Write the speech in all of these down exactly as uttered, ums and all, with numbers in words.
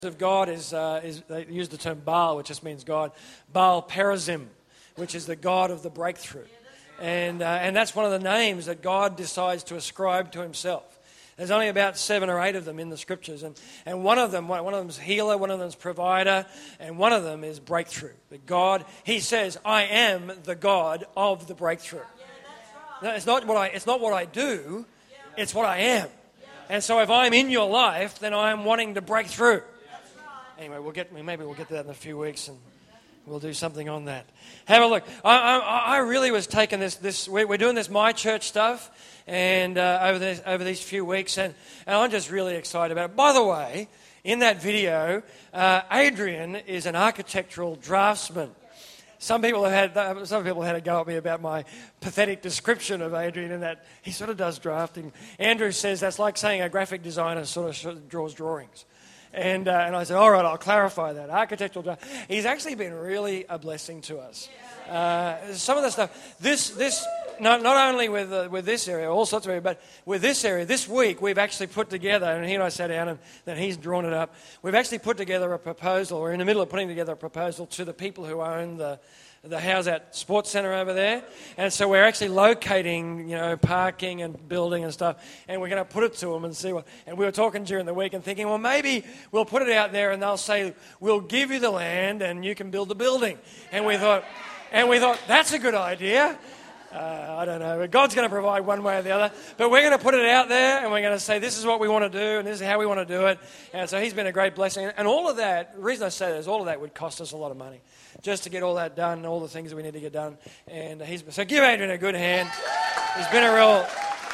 of God is, uh, is they use the term Baal, which just means God. Baal Perazim, which is the God of the breakthrough. And, uh, and that's one of the names that God decides to ascribe to himself. There's only about seven or eight of them in the scriptures. And, and one of them, one of them is healer, one of them is provider, and one of them is breakthrough. The God, he says, I am the God of the breakthrough. No, it's not what I, it's not what I do, it's what I am. And so if I'm in your life, then I'm wanting to break through. Anyway, we'll get maybe we'll get to that in a few weeks, and we'll do something on that. Have a look. I, I, I really was taking this. This we're doing this My Church stuff, and uh, over this, over these few weeks, and, and I'm just really excited about it. By the way, in that video, uh, Adrian is an architectural draftsman. Some people have had some people had a go at me about my pathetic description of Adrian, and that he sort of does drafting. Andrew says that's like saying a graphic designer sort of draws drawings. And uh, and I said, all right, I'll clarify that. Architectural draft. He's actually been really a blessing to us. Uh, some of the stuff, this this not not only with uh, with this area, all sorts of areas, but with this area, this week we've actually put together, and he and I sat down, and then he's drawn it up. We've actually put together a proposal. We're in the middle of putting together a proposal to the people who own the the How's That Sports Centre over there. And so we're actually locating, you know, parking and building and stuff, and we're going to put it to them and see what... And we were talking during the week and thinking, well, maybe we'll put it out there and they'll say, we'll give you the land and you can build the building. And we thought, and we thought, that's a good idea. Uh, I don't know. God's going to provide one way or the other. But we're going to put it out there and we're going to say, this is what we want to do and this is how we want to do it. And so he's been a great blessing. And all of that, the reason I say that is all of that would cost us a lot of money just to get all that done, all the things that we need to get done. And he's so give Adrian a good hand. He's been a real,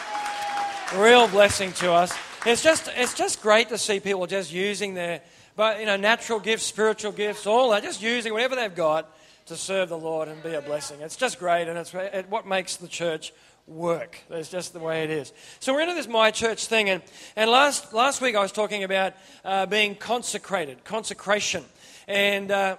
real blessing to us. It's just, it's just great to see people just using their, but you know, natural gifts, spiritual gifts, all that, just using whatever they've got to serve the Lord and be a blessing. It's just great, and it's it, what makes the church work. It's just the way it is. So we're into this My Church thing, and, and last last week I was talking about uh, being consecrated, consecration, and uh,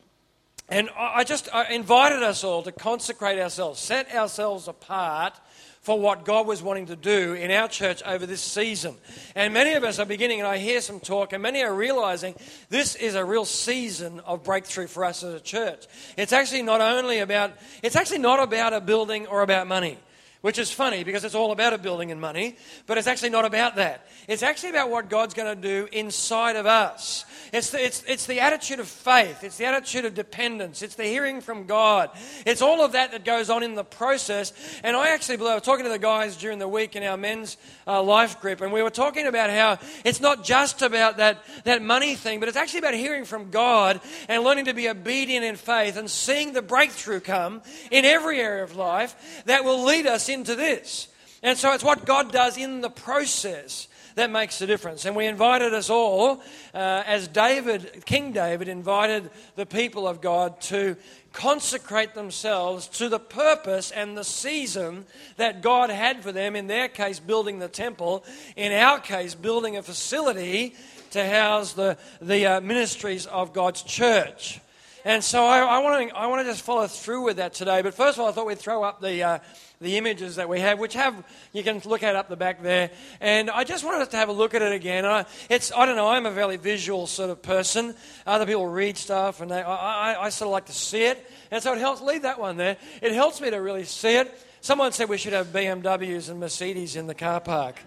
and I just I invited us all to consecrate ourselves, set ourselves apart for what God was wanting to do in our church over this season. And many of us are beginning, and I hear some talk, and many are realizing this is a real season of breakthrough for us as a church. It's actually not only about, it's actually not about a building or about money, which is funny because it's all about a building and money, but it's actually not about that. It's actually about what God's going to do inside of us. It's the, it's, it's the attitude of faith. It's the attitude of dependence. It's the hearing from God. It's all of that that goes on in the process. And I actually believe, I was talking to the guys during the week in our men's uh, life group, and we were talking about how it's not just about that, that money thing, but it's actually about hearing from God and learning to be obedient in faith and seeing the breakthrough come in every area of life that will lead us into this. And so it's what God does in the process that makes the difference. And we invited us all, uh, as David, King David, invited the people of God to consecrate themselves to the purpose and the season that God had for them. In their case, building the temple. In our case, building a facility to house the, the uh, ministries of God's church. And so I, I want to I want to just follow through with that today. But first of all, I thought we'd throw up the uh, the images that we have, which have you can look at up the back there. And I just wanted us to have a look at it again. I, it's I don't know. I'm a very visual sort of person. Other people read stuff, and they, I, I I sort of like to see it. And so it helps. Leave that one there. It helps me to really see it. Someone said we should have B M Ws and Mercedes in the car park.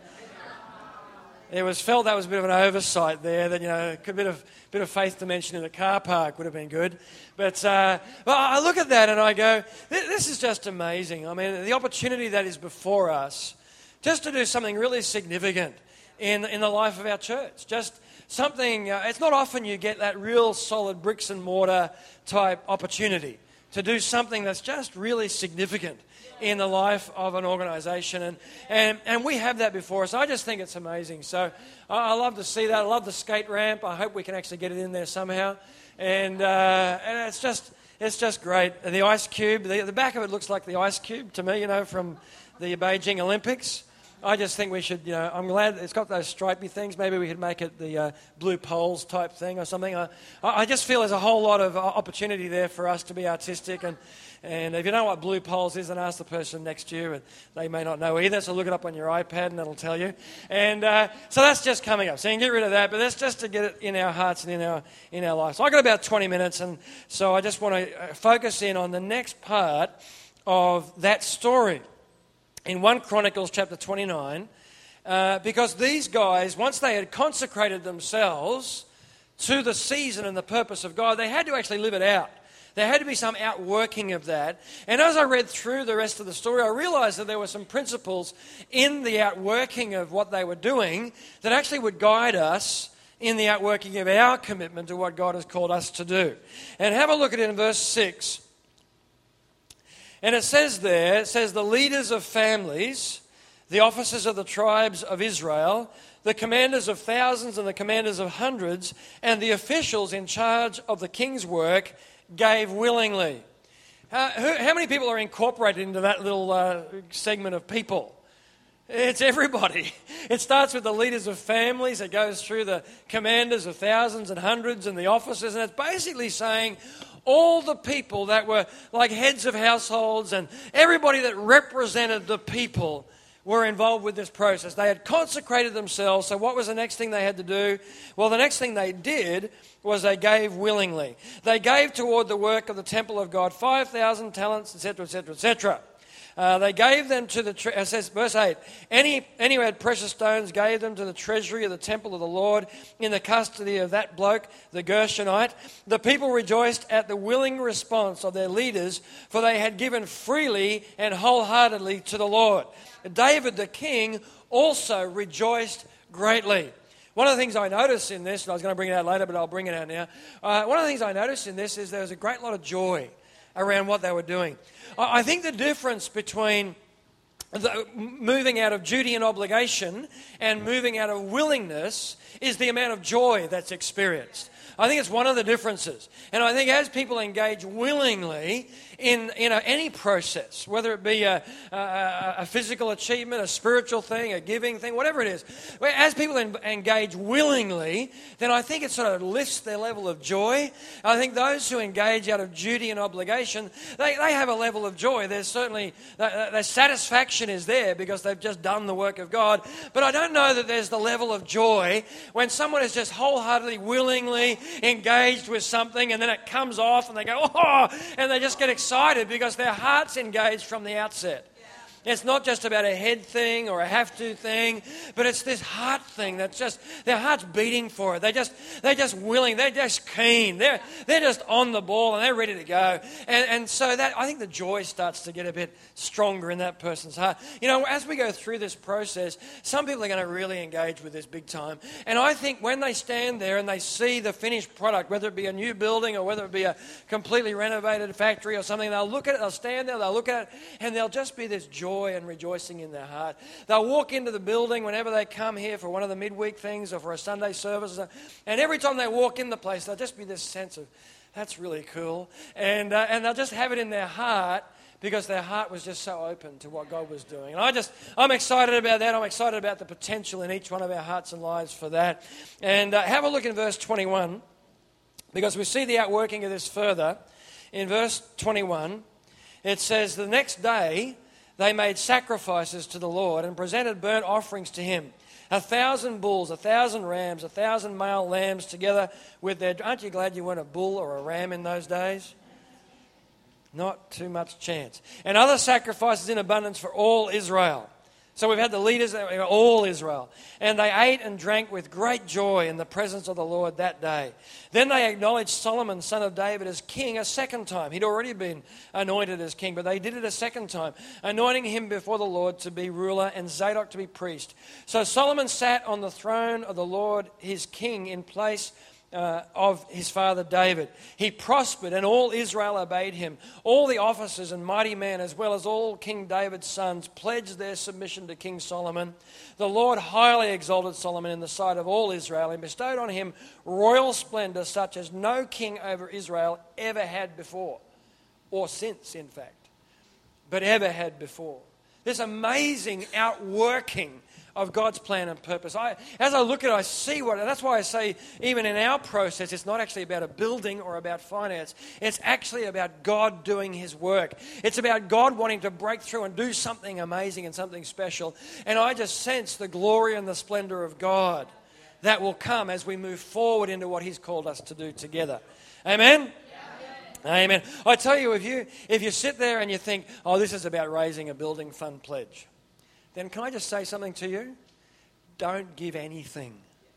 It was felt that was a bit of an oversight there. That you know, a bit of bit of faith dimension in the car park would have been good. But uh, but I look at that and I go, this is just amazing. I mean, the opportunity that is before us, just to do something really significant in in the life of our church. Just something. Uh, it's not often you get that real solid bricks and mortar type opportunity to do something that's just really significant in the life of an organisation, and, and and we have that before us. I just think it's amazing. So I, I love to see that. I love the skate ramp. I hope we can actually get it in there somehow. And uh, and it's just it's just great. And the ice cube, the, the back of it looks like the ice cube to me, you know, from the Beijing Olympics. I just think we should, you know, I'm glad it's got those stripy things. Maybe we could make it the uh, blue poles type thing or something. I, I just feel there's a whole lot of opportunity there for us to be artistic. And, and if you know what blue poles is, then ask the person next to you. And they may not know either, so look it up on your iPad and it'll tell you. And uh, so that's just coming up. So you can get rid of that, but that's just to get it in our hearts and in our, in our lives. So I've got about twenty minutes, and so I just want to focus in on the next part of that story in First Chronicles chapter twenty-nine, uh, because these guys, once they had consecrated themselves to the season and the purpose of God, they had to actually live it out. There had to be some outworking of that. And as I read through the rest of the story, I realized that there were some principles in the outworking of what they were doing that actually would guide us in the outworking of our commitment to what God has called us to do. And have a look at it in verse six. And it says there, it says, the leaders of families, the officers of the tribes of Israel, the commanders of thousands and the commanders of hundreds, and the officials in charge of the king's work gave willingly. Uh, who, how many people are incorporated into that little uh, segment of people? It's everybody. It starts with the leaders of families. It goes through the commanders of thousands and hundreds and the officers. And it's basically saying all the people that were like heads of households and everybody that represented the people were involved with this process. They had consecrated themselves. So what was the next thing they had to do? Well, the next thing they did was they gave willingly. They gave toward the work of the temple of God five thousand talents, et cetera, et cetera, et cetera. Uh, they gave them to the, tre- it says, verse eight, any, any who had precious stones gave them to the treasury of the temple of the Lord in the custody of that bloke, the Gershonite. The people rejoiced at the willing response of their leaders, for they had given freely and wholeheartedly to the Lord. David the king also rejoiced greatly. One of the things I noticed in this, and I was going to bring it out later, but I'll bring it out now. Uh, one of the things I noticed in this is there was a great lot of joy around what they were doing. I think the difference between the moving out of duty and obligation and moving out of willingness is the amount of joy that's experienced. I think it's one of the differences. And I think as people engage willingly in, in a, any process, whether it be a, a, a physical achievement, a spiritual thing, a giving thing, whatever it is, as people en- engage willingly, then I think it sort of lifts their level of joy. I think those who engage out of duty and obligation, they, they have a level of joy. There's certainly, their satisfaction is there because they've just done the work of God. But I don't know that there's the level of joy when someone is just wholeheartedly, willingly engaged with something and then it comes off and they go, oh, and they just get excited because their heart's engaged from the outset. It's not just about a head thing or a have-to thing, but it's this heart thing that's just, their heart's beating for it. They just, they're just willing. They're just keen. They're, they're just on the ball and they're ready to go. And, and so that, I think the joy starts to get a bit stronger in that person's heart. You know, as we go through this process, some people are going to really engage with this big time. And I think when they stand there and they see the finished product, whether it be a new building or whether it be a completely renovated factory or something, they'll look at it, they'll stand there, they'll look at it, and there'll just be this joy and rejoicing in their heart. They'll walk into the building whenever they come here for one of the midweek things or for a Sunday service, and every time they walk in the place, there'll just be this sense of, that's really cool. And, uh, and they'll just have it in their heart because their heart was just so open to what God was doing. And I just, I'm excited about that. I'm excited about the potential in each one of our hearts and lives for that. And uh, have a look in verse twenty-one, because we see the outworking of this further. In verse twenty-one, it says, the next day they made sacrifices to the Lord and presented burnt offerings to him. A thousand bulls, a thousand rams, a thousand male lambs together with their... Aren't you glad you weren't a bull or a ram in those days? Not too much chance. And other sacrifices in abundance for all Israel. So we've had the leaders, all Israel. And they ate and drank with great joy in the presence of the Lord that day. Then they acknowledged Solomon, son of David, as king a second time. He'd already been anointed as king, but they did it a second time, anointing him before the Lord to be ruler and Zadok to be priest. So Solomon sat on the throne of the Lord, his king, in place Uh, of his father David. He prospered and all Israel obeyed him. All the officers and mighty men, as well as all King David's sons, pledged their submission to King Solomon. The Lord highly exalted Solomon in the sight of all Israel and bestowed on him royal splendor such as no king over Israel ever had before, or since, in fact, but ever had before. This amazing outworking of God's plan and purpose. I, as I look at it, I see what, and that's why I say even in our process, it's not actually about a building or about finance. It's actually about God doing His work. It's about God wanting to break through and do something amazing and something special. And I just sense the glory and the splendor of God that will come as we move forward into what He's called us to do together. Amen? Amen. I tell you, if you if you sit there and you think, oh, this is about raising a building fund pledge, then can I just say something to you? Don't give anything.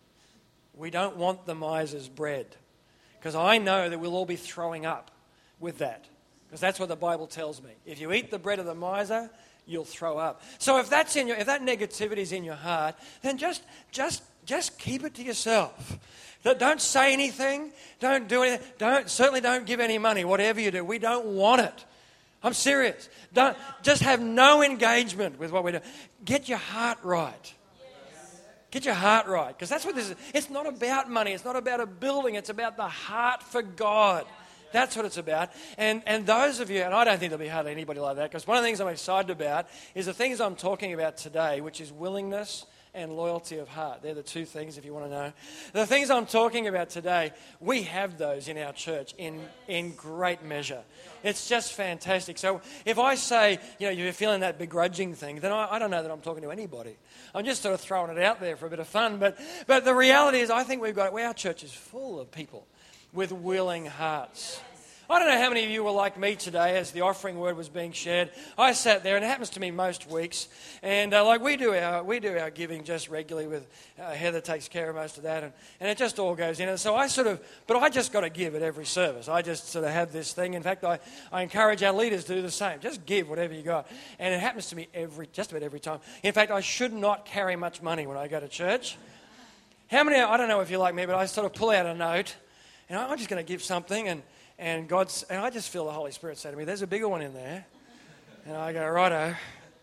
We don't want the miser's bread. Because I know that we'll all be throwing up with that. Because that's what the Bible tells me. If you eat the bread of the miser, you'll throw up. So if that's in your, if that negativity is in your heart, then just just just keep it to yourself. Don't say anything. Don't do anything. Don't certainly don't give any money. Whatever you do, we don't want it. I'm serious. Don't just have no engagement with what we do. Get your heart right. Get your heart right, because that's what this is. It's not about money. It's not about a building. It's about the heart for God. That's what it's about. And and those of you, and I don't think there'll be hardly anybody like that, because one of the things I'm excited about is the things I'm talking about today, which is willingness and loyalty of heart. They're the two things, if you want to know. The things I'm talking about today, we have those in our church in, in great measure. It's just fantastic. So if I say, you know, you're feeling that begrudging thing, then I, I don't know that I'm talking to anybody. I'm just sort of throwing it out there for a bit of fun. But, but the reality is, I think we've got, well, our church is full of people with willing hearts. I don't know how many of you were like me today as the offering word was being shared. I sat there, and it happens to me most weeks, and uh, like we do our we do our giving just regularly with uh, Heather takes care of most of that, and, and it just all goes in. And so I sort of, but I just got to give at every service. I just sort of have this thing. In fact, I, I encourage our leaders to do the same. Just give whatever you got, and it happens to me every just about every time. In fact, I should not carry much money when I go to church. How many? I don't know if you're like me, but I sort of pull out a note, and I'm just going to give something, and. And God's, and I just feel the Holy Spirit say to me, there's a bigger one in there. And I go, righto.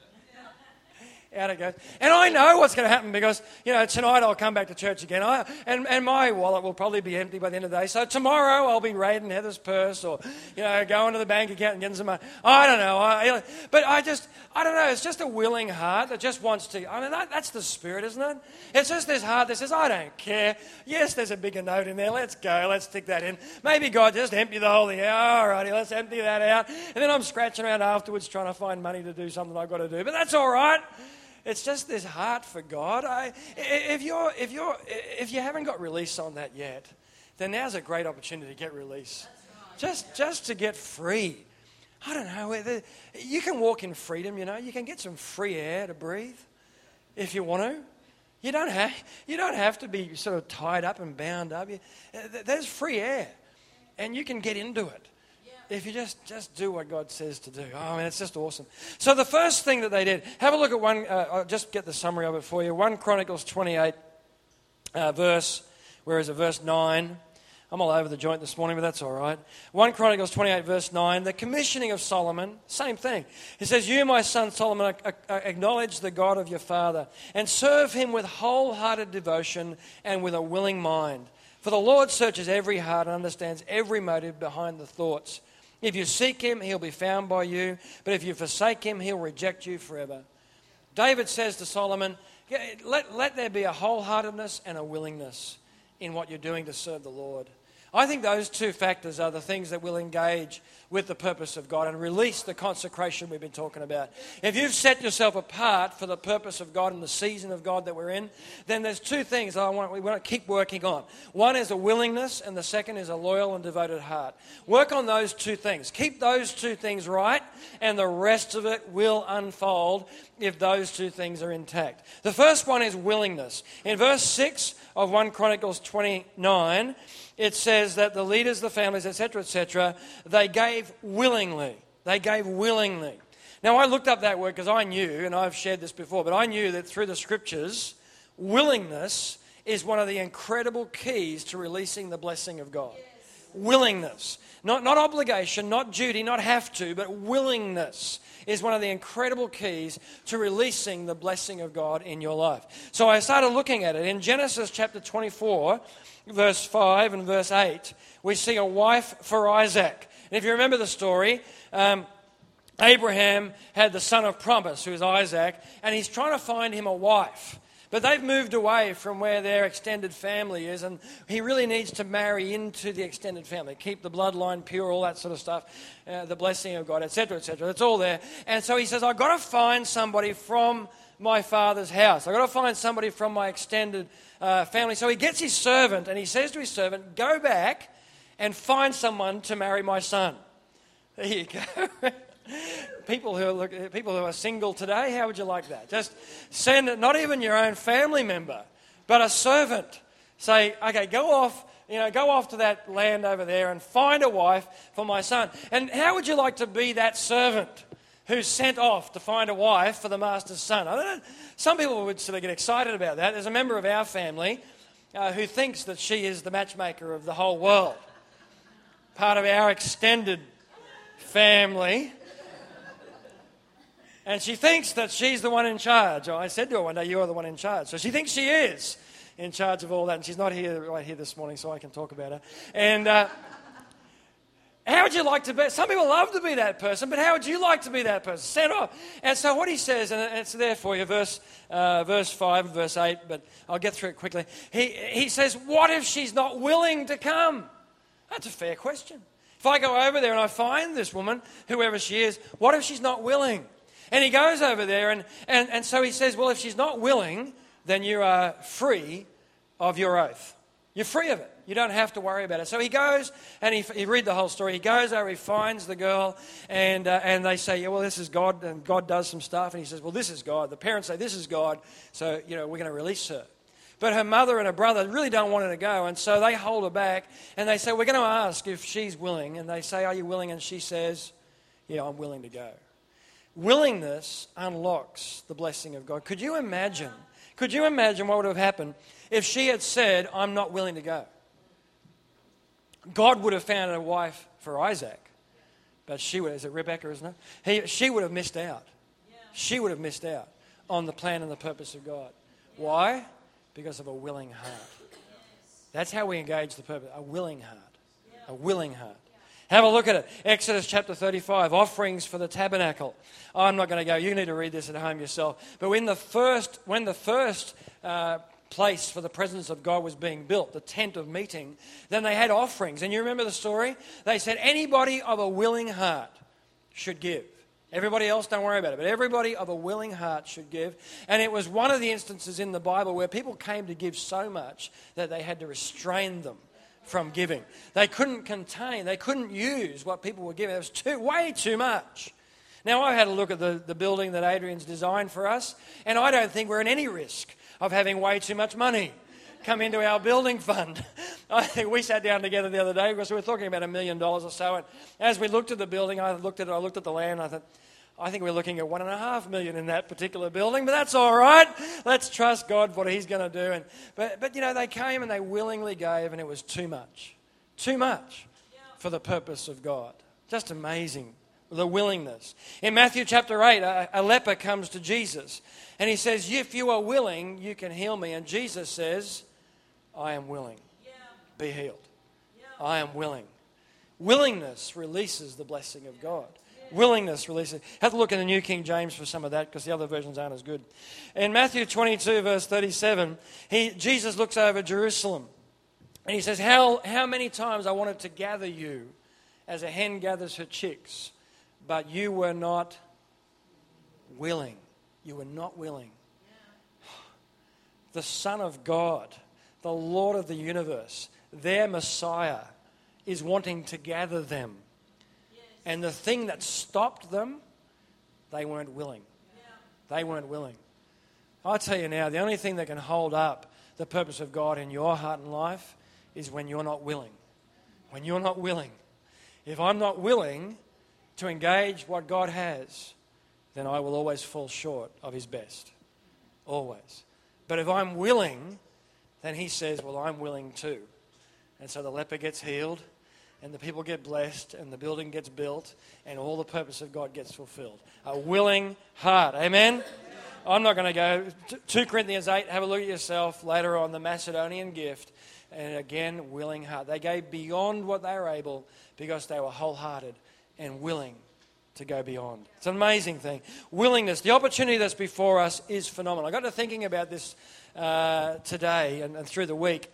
Out it goes. And I know what's going to happen because, you know, tonight I'll come back to church again. I, and, and my wallet will probably be empty by the end of the day. So tomorrow I'll be raiding Heather's purse or, you know, going to the bank account and getting some money. I don't know. I, but I just, I don't know. It's just a willing heart that just wants to. I mean, that, that's the Spirit, isn't it? It's just this heart that says, I don't care. Yes, there's a bigger note in there. Let's go. Let's stick that in. Maybe God just empty the whole thing out. All righty, let's empty that out. And then I'm scratching around afterwards trying to find money to do something I've got to do. But that's all right. It's just this heart for God. I, if you're, if you're, if you haven't got release on that yet, then now's a great opportunity to get release. Just, just to get free. I don't know. You can walk in freedom. You know, you can get some free air to breathe, if you want to. You don't have, you don't have to be sort of tied up and bound up. You, there's free air, and you can get into it. If you just, just do what God says to do. Oh, man, it's just awesome. So the first thing that they did, have a look at one, uh, I'll just get the summary of it for you. First Chronicles twenty-eight, uh, verse, where is it, verse nine. I'm all over the joint this morning, but that's all right. First Chronicles twenty-eight, verse nine, the commissioning of Solomon, same thing. It says, you, my son Solomon, acknowledge the God of your father and serve him with wholehearted devotion and with a willing mind. For the Lord searches every heart and understands every motive behind the thoughts. If you seek him, he'll be found by you. But if you forsake him, he'll reject you forever. David says to Solomon, let, let there be a wholeheartedness and a willingness in what you're doing to serve the Lord. I think those two factors are the things that will engage with the purpose of God and release the consecration we've been talking about. If you've set yourself apart for the purpose of God and the season of God that we're in, then there's two things I want, we want to keep working on. One is a willingness, and the second is a loyal and devoted heart. Work on those two things. Keep those two things right, and the rest of it will unfold if those two things are intact. The first one is willingness. In verse six of First Chronicles twenty-nine, it says that the leaders, the families, et cetera, et cetera, they gave willingly. They gave willingly. Now, I looked up that word because I knew, and I've shared this before, but I knew that through the Scriptures, willingness is one of the incredible keys to releasing the blessing of God. Yes. Willingness. Not, not obligation, not duty, not have to, but willingness is one of the incredible keys to releasing the blessing of God in your life. So I started looking at it. In Genesis chapter twenty-four, verse five and verse eight, we see a wife for Isaac. And if you remember the story, um, Abraham had the son of promise, who is Isaac, and he's trying to find him a wife. But they've moved away from where their extended family is, and he really needs to marry into the extended family, keep the bloodline pure, all that sort of stuff, uh, the blessing of God, et cetera, et cetera. It's all there. And so he says, I've got to find somebody from my father's house. I've got to find somebody from my extended uh, family. So he gets his servant, and he says to his servant, go back and find someone to marry my son. There you go. People who are look, people who are single today, how would you like that? Just send it, not even your own family member, but a servant. Say, okay, go off, you know, go off to that land over there and find a wife for my son. And how would you like to be that servant who's sent off to find a wife for the master's son? I don't know. Some people would sort of get excited about that. There's a member of our family uh, who thinks that she is the matchmaker of the whole world. Part of our extended family. And she thinks that she's the one in charge. I said to her one day, you are the one in charge. So she thinks she is in charge of all that. And she's not here right here this morning, so I can talk about her. And uh, how would you like to be? Some people love to be that person, but how would you like to be that person? Send off. And so what he says, and it's there for you, verse uh, verse five and verse eight, but I'll get through it quickly. He, he says, what if she's not willing to come? That's a fair question. If I go over there and I find this woman, whoever she is, what if she's not willing? And he goes over there, and, and, and so he says, well, if she's not willing, then you are free of your oath. You're free of it. You don't have to worry about it. So he goes, and he, you read the whole story. He goes over, he finds the girl, and uh, and they say, yeah, well, this is God, and God does some stuff. And he says, well, this is God. The parents say, this is God, so, you know, we're going to release her. But her mother and her brother really don't want her to go, and so they hold her back, and they say, we're going to ask if she's willing. And they say, are you willing? And she says, yeah, I'm willing to go. Willingness unlocks the blessing of God. Could you imagine? Could you imagine what would have happened if she had said, I'm not willing to go? God would have found a wife for Isaac, but she would, is it Rebecca, isn't it? He, she would have missed out. She would have missed out on the plan and the purpose of God. Why? Because of a willing heart. That's how we engage the purpose, a willing heart. A willing heart. Have a look at it. Exodus chapter thirty-five, offerings for the tabernacle. Oh, I'm not going to go. You need to read this at home yourself. But when the first, when the first uh, place for the presence of God was being built, the tent of meeting, then they had offerings. And you remember the story? They said anybody of a willing heart should give. Everybody else, don't worry about it. But everybody of a willing heart should give. And it was one of the instances in the Bible where people came to give so much that they had to restrain them from giving. They couldn't contain, they couldn't use what people were giving. It was too, way too much. Now, I had a look at the, the building that Adrian's designed for us, and I don't think we're in any risk of having way too much money come into our building fund. I think we sat down together the other day because we were talking about a million dollars or so, and as we looked at the building, I looked at it, I looked at the land, I thought, I think we're looking at one and a half million in that particular building, but that's all right. Let's trust God for what He's going to do. And but but you know, they came and they willingly gave, and it was too much, too much for the purpose of God. Just amazing, the willingness. In Matthew chapter eight, a, a leper comes to Jesus, and he says, "If you are willing, you can heal me." And Jesus says, "I am willing. Be healed. I am willing." Willingness releases the blessing of God. Willingness releases. Have to look in the New King James for some of that because the other versions aren't as good. In Matthew twenty-two, verse thirty-seven, he, Jesus looks over Jerusalem and he says, how, how many times I wanted to gather you as a hen gathers her chicks, but you were not willing. You were not willing. The Son of God, the Lord of the universe, their Messiah, is wanting to gather them. And the thing that stopped them, they weren't willing. They weren't willing. I'll tell you now, the only thing that can hold up the purpose of God in your heart and life is when you're not willing. When you're not willing. If I'm not willing to engage what God has, then I will always fall short of His best. Always. But if I'm willing, then He says, well, I'm willing too. And so the leper gets healed, and the people get blessed, and the building gets built, and all the purpose of God gets fulfilled. A willing heart. Amen? Amen. I'm not going to go. Second Corinthians eight, have a look at yourself later on, the Macedonian gift. And again, willing heart. They gave beyond what they were able because they were wholehearted and willing to go beyond. It's an amazing thing. Willingness. The opportunity that's before us is phenomenal. I got to thinking about this uh, today and, and through the week.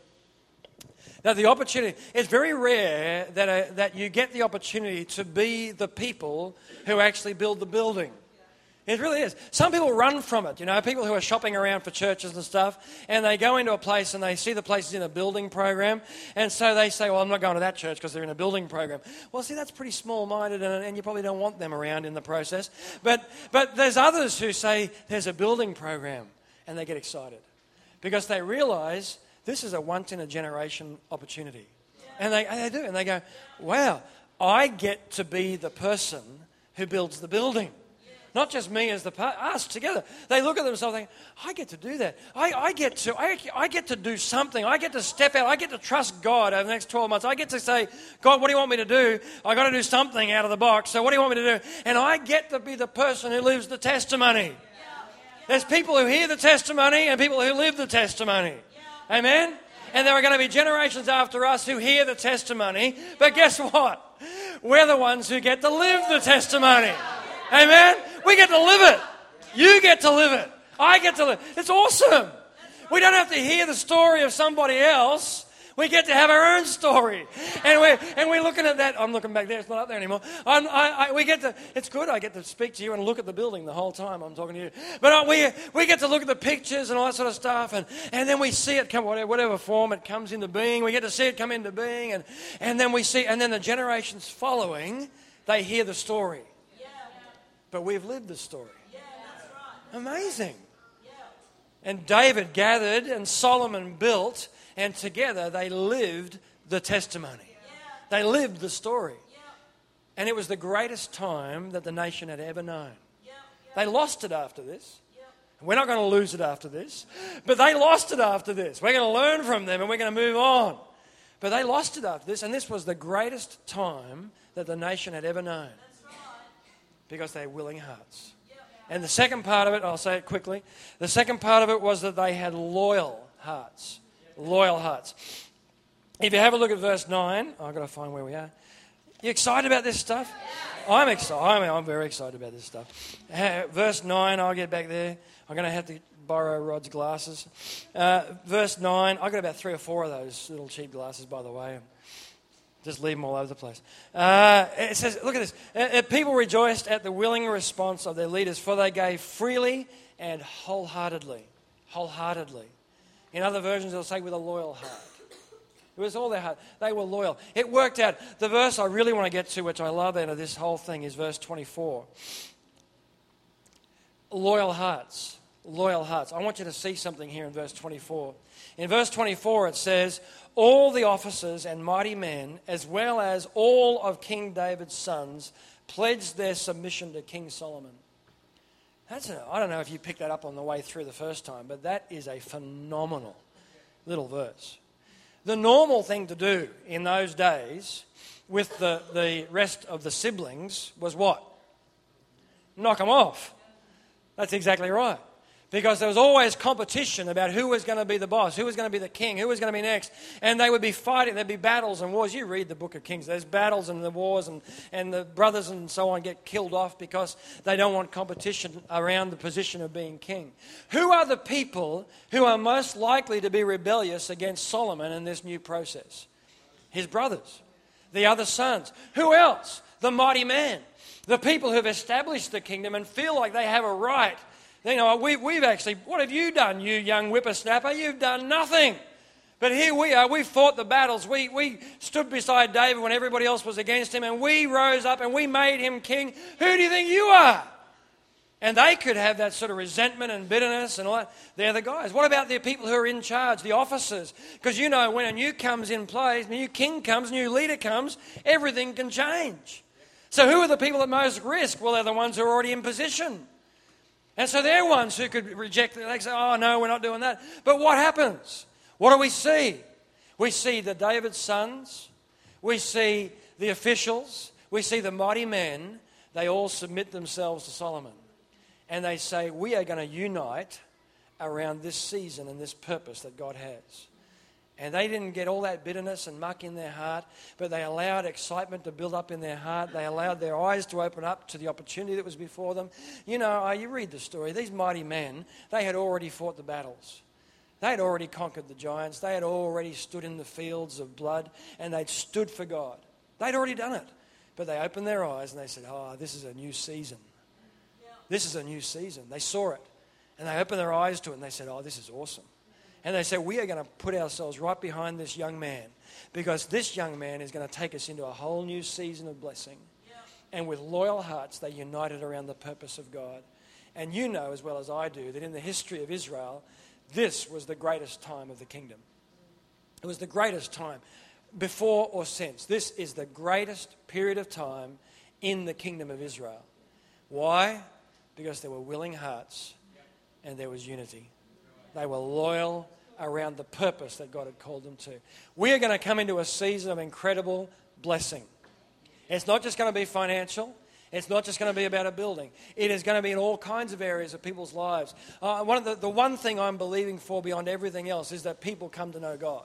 Now, the opportunity, it's very rare that, uh, that you get the opportunity to be the people who actually build the building. It really is. Some people run from it, you know, people who are shopping around for churches and stuff, and they go into a place and they see the place is in a building program, and so they say, well, I'm not going to that church because they're in a building program. Well, see, that's pretty small-minded, and, and you probably don't want them around in the process. But, but there's others who say there's a building program, and they get excited because they realise this is a once-in-a-generation opportunity. And they, and they do, and they go, wow, I get to be the person who builds the building. Not just me as the part, us together. They look at themselves and think, I get to do that. I, I get to I, I get to do something. I get to step out. I get to trust God over the next twelve months. I get to say, God, what do you want me to do? I got to do something out of the box. So what do you want me to do? And I get to be the person who lives the testimony. There's people who hear the testimony and people who live the testimony. Amen? And there are going to be generations after us who hear the testimony. But guess what? We're the ones who get to live the testimony. Amen? We get to live it. You get to live it. I get to live it. It's awesome. We don't have to hear the story of somebody else. We get to have our own story. And we're, and we're looking at that. I'm looking back there. It's not up there anymore. I'm, I, I, we get to, it's good. I get to speak to you and look at the building the whole time I'm talking to you. But we, we get to look at the pictures and all that sort of stuff. And, and then we see it come, whatever, whatever form it comes into being. We get to see it come into being. And, and then we see, and then the generations following, they hear the story. But we've lived the story. Yeah, that's right. Amazing. Yeah. And David gathered and Solomon built, and together they lived the testimony. Yeah. They lived the story. Yeah. And it was the greatest time that the nation had ever known. Yeah. Yeah. They lost it after this. Yeah. We're not going to lose it after this. But they lost it after this. We're going to learn from them and we're going to move on. But they lost it after this, and this was the greatest time that the nation had ever known. Because they had willing hearts. And the second part of it, I'll say it quickly, the second part of it was that they had loyal hearts. Loyal hearts. If you have a look at verse nine, I've got to find where we are. You excited about this stuff? I'm excited. I'm, I'm very excited about this stuff. Uh, verse nine, I'll get back there. I'm going to have to borrow Rod's glasses. Uh, verse nine, I've got about three or four of those little cheap glasses, by the way. Just leave them all over the place. Uh, it says, look at this. Uh, people rejoiced at the willing response of their leaders, for they gave freely and wholeheartedly. Wholeheartedly. In other versions, it'll say with a loyal heart. It was all their heart. They were loyal. It worked out. The verse I really want to get to, which I love out of this whole thing, is verse twenty-four. Loyal hearts. Loyal hearts. I want you to see something here in verse twenty-four. In verse twenty-four, it says, all the officers and mighty men, as well as all of King David's sons, pledged their submission to King Solomon. That's a, I don't know if you picked that up on the way through the first time, but that is a phenomenal little verse. The normal thing to do in those days with the, the rest of the siblings was what? Knock them off. That's exactly right. Because there was always competition about who was going to be the boss, who was going to be the king, who was going to be next. And they would be fighting. There'd be battles and wars. You read the book of Kings. There's battles and the wars, and, and the brothers and so on get killed off because they don't want competition around the position of being king. Who are the people who are most likely to be rebellious against Solomon in this new process? His brothers, the other sons. Who else? The mighty man. The people who've established the kingdom and feel like they have a right. You know, we, we've actually, what have you done, you young whippersnapper? You've done nothing. But here we are, we fought the battles. We, we stood beside David when everybody else was against him, and we rose up and we made him king. Who do you think you are? And they could have that sort of resentment and bitterness and all that. They're the guys. What about the people who are in charge, the officers? Because you know, when a new comes in place, a new king comes, a new leader comes, everything can change. So who are the people at most risk? Well, they're the ones who are already in position. And so they're ones who could reject it. They say, oh, no, we're not doing that. But what happens? What do we see? We see the David's sons. We see the officials. We see the mighty men. They all submit themselves to Solomon. And they say, we are going to unite around this season and this purpose that God has. And they didn't get all that bitterness and muck in their heart, but they allowed excitement to build up in their heart. They allowed their eyes to open up to the opportunity that was before them. You know, uh, you read the story. These mighty men, they had already fought the battles. They had already conquered the giants. They had already stood in the fields of blood, and they'd stood for God. They'd already done it. But they opened their eyes and they said, oh, this is a new season. This is a new season. They saw it. And they opened their eyes to it and they said, oh, this is awesome. And they said, we are going to put ourselves right behind this young man, because this young man is going to take us into a whole new season of blessing. Yeah. And with loyal hearts, they united around the purpose of God. And you know as well as I do that in the history of Israel, this was the greatest time of the kingdom. It was the greatest time, before or since. This is the greatest period of time in the kingdom of Israel. Why? Because there were willing hearts and there was unity. They were loyal around the purpose that God had called them to. We are going to come into a season of incredible blessing. It's not just going to be financial. It's not just going to be about a building. It is going to be in all kinds of areas of people's lives. Uh, one of the, the one thing I'm believing for beyond everything else is that people come to know God.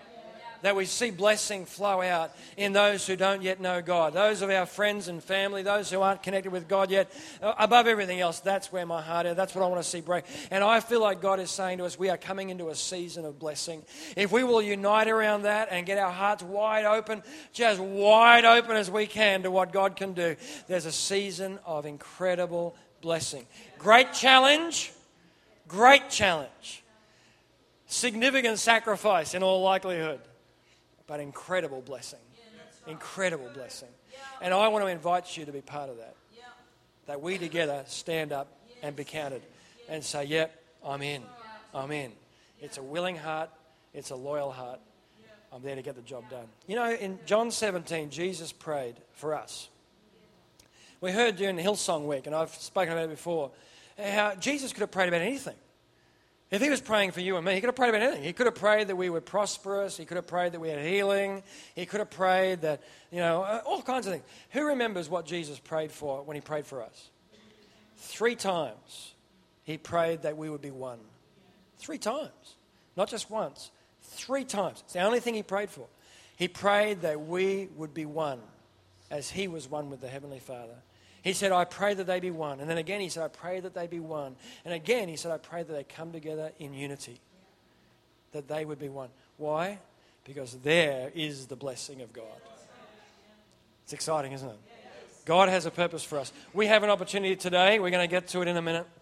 That we see blessing flow out in those who don't yet know God. Those of our friends and family, those who aren't connected with God yet. Uh, above everything else, that's where my heart is. That's what I want to see break. And I feel like God is saying to us, we are coming into a season of blessing. If we will unite around that and get our hearts wide open, just wide open as we can to what God can do, there's a season of incredible blessing. Great challenge. Great challenge. Significant sacrifice in all likelihood. But incredible blessing. Incredible blessing. And I want to invite you to be part of that. That we together stand up and be counted and say, yep, I'm in. I'm in. It's a willing heart. It's a loyal heart. I'm there to get the job done. You know, in John seventeen, Jesus prayed for us. We heard during the Hillsong Week, and I've spoken about it before, how Jesus could have prayed about anything. If he was praying for you and me, he could have prayed about anything. He could have prayed that we were prosperous. He could have prayed that we had healing. He could have prayed that, you know, all kinds of things. Who remembers what Jesus prayed for when he prayed for us? Three times he prayed that we would be one. Three times. Not just once. Three times. It's the only thing he prayed for. He prayed that we would be one as he was one with the Heavenly Father. He said, I pray that they be one. And then again he said, I pray that they be one. And again he said, I pray that they come together in unity. That they would be one. Why? Because there is the blessing of God. It's exciting, isn't it? God has a purpose for us. We have an opportunity today. We're going to get to it in a minute.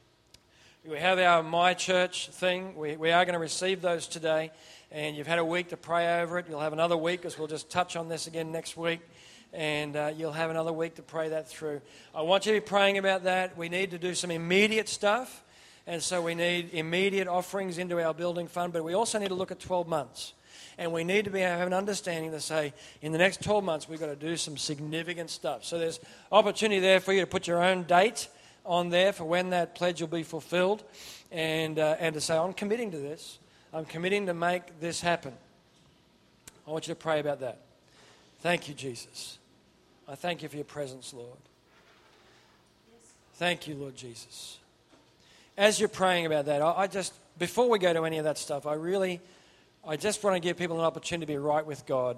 We have our My Church thing. We, we are going to receive those today. And you've had a week to pray over it. You'll have another week, because we'll just touch on this again next week. And uh, you'll have another week to pray that through. I want you to be praying about that. We need to do some immediate stuff. And so we need immediate offerings into our building fund. But we also need to look at twelve months. And we need to be, have an understanding to say, in the next twelve months, we've got to do some significant stuff. So there's opportunity there for you to put your own date on there for when that pledge will be fulfilled. And, uh, and to say, I'm committing to this. I'm committing to make this happen. I want you to pray about that. Thank you, Jesus. I thank you for your presence, Lord. Thank you, Lord Jesus. As you're praying about that, I just, before we go to any of that stuff, I really, I just want to give people an opportunity to be right with God.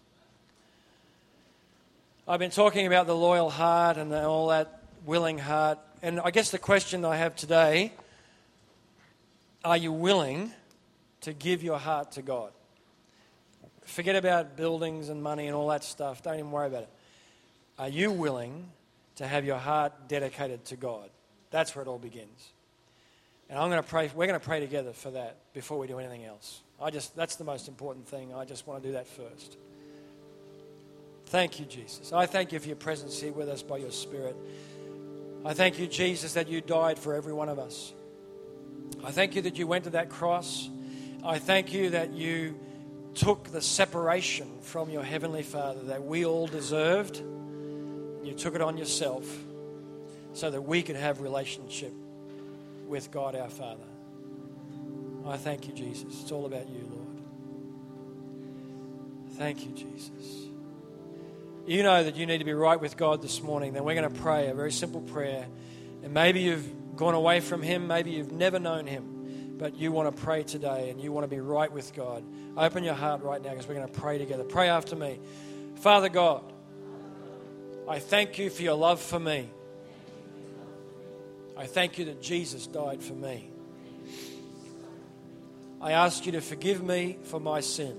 I've been talking about the loyal heart and all that willing heart. And I guess the question I have today, are you willing to give your heart to God? Forget about buildings and money and all that stuff. Don't even worry about it. Are you willing to have your heart dedicated to God? That's where it all begins. And I'm going to pray. We're going to pray together for that before we do anything else. I just that's the most important thing. I just want to do that first. Thank you, Jesus. I thank you for your presence here with us by your Spirit. I thank you, Jesus, that you died for every one of us. I thank you that you went to that cross. I thank you that you took the separation from your Heavenly Father that we all deserved. You took it on yourself so that we could have relationship with God our Father. I thank you, Jesus. It's all about you, Lord. Thank you, Jesus. You know that you need to be right with God this morning. Then we're going to pray a very simple prayer. And maybe you've gone away from Him. Maybe you've never known Him. but you want to pray today and you want to be right with God, open your heart right now because we're going to pray together. Pray after me. Father God, I thank you for your love for me. I thank you that Jesus died for me. I ask you to forgive me for my sin.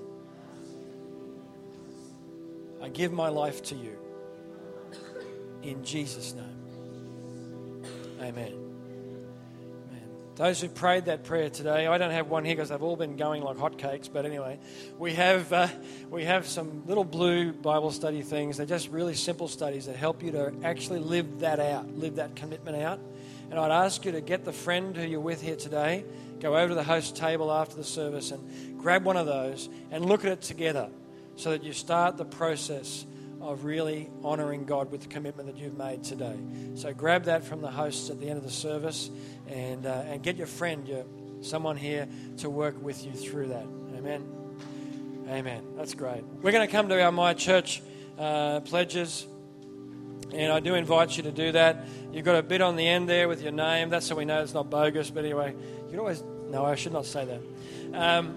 I give my life to you. In Jesus' name. Amen. Amen. Those who prayed that prayer today, I don't have one here because they've all been going like hotcakes, but anyway, we have uh, we have some little blue Bible study things. They're just really simple studies that help you to actually live that out, live that commitment out. And I'd ask you to get the friend who you're with here today, go over to the host table after the service and grab one of those and look at it together so that you start the process of really honouring God with the commitment that you've made today. So grab that from the hosts at the end of the service and uh, and get your friend, your someone here to work with you through that. Amen. Amen. That's great. We're going to come to our My Church uh, pledges. And I do invite you to do that. You've got a bit on the end there with your name. That's so we know it's not bogus. But anyway, you can always... No, I should not say that. Um,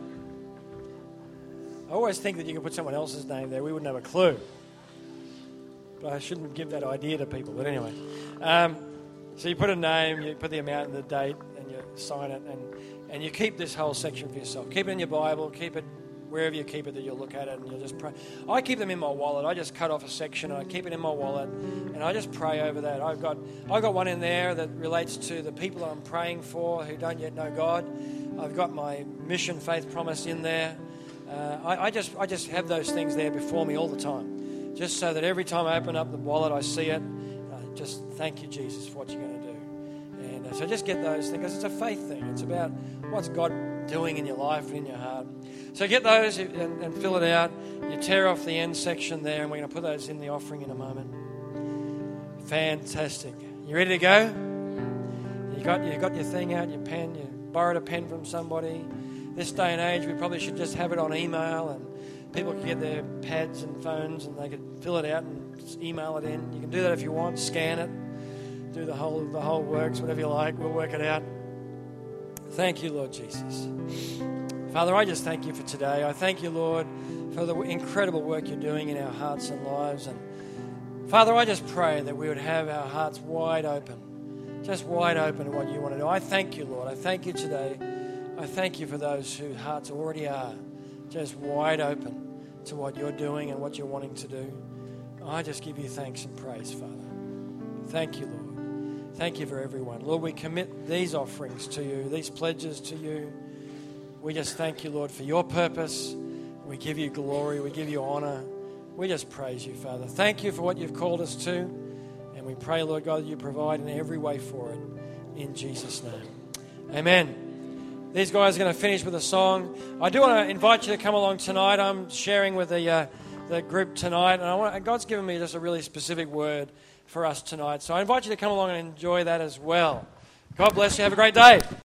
I always think that you can put someone else's name there. We wouldn't have a clue. But I shouldn't give that idea to people. But anyway. Um, so you put a name, you put the amount and the date, and you sign it. And, and you keep this whole section for yourself. Keep it in your Bible. Keep it wherever you keep it, that you'll look at it and you'll just pray. I keep them in my wallet. I just cut off a section and I keep it in my wallet and I just pray over that. I've got I've got one in there that relates to the people I'm praying for who don't yet know God. I've got my mission faith promise in there. Uh, I, I just I just have those things there before me all the time, just so that every time I open up the wallet, I see it. I just thank you, Jesus, for what you're going to do. And uh, so just get those things because it's a faith thing. It's about what's God doing in your life and in your heart. So get those and, and fill it out. You tear off the end section there, and we're going to put those in the offering in a moment. Fantastic. You ready to go? You got you got your thing out, your pen. You borrowed a pen from somebody. This day and age, we probably should just have it on email, and people can get their pads and phones, and they can fill it out and just email it in. You can do that if you want. Scan it. Do the whole the whole works, whatever you like. We'll work it out. Thank you, Lord Jesus. Father, I just thank you for today. I thank you, Lord, for the incredible work you're doing in our hearts and lives. And Father, I just pray that we would have our hearts wide open, just wide open to what you want to do. I thank you, Lord. I thank you today. I thank you for those whose hearts already are just wide open to what you're doing and what you're wanting to do. I just give you thanks and praise, Father. Thank you, Lord. Thank you for everyone. Lord, we commit these offerings to you, these pledges to you. We just thank you, Lord, for your purpose. We give you glory. We give you honor. We just praise you, Father. Thank you for what you've called us to. And we pray, Lord God, that you provide in every way for it. In Jesus' name. Amen. These guys are going to finish with a song. I do want to invite you to come along tonight. I'm sharing with the, uh, the group tonight. And I want, God's given me just a really specific word for us tonight. So I invite you to come along and enjoy that as well. God bless you. Have a great day.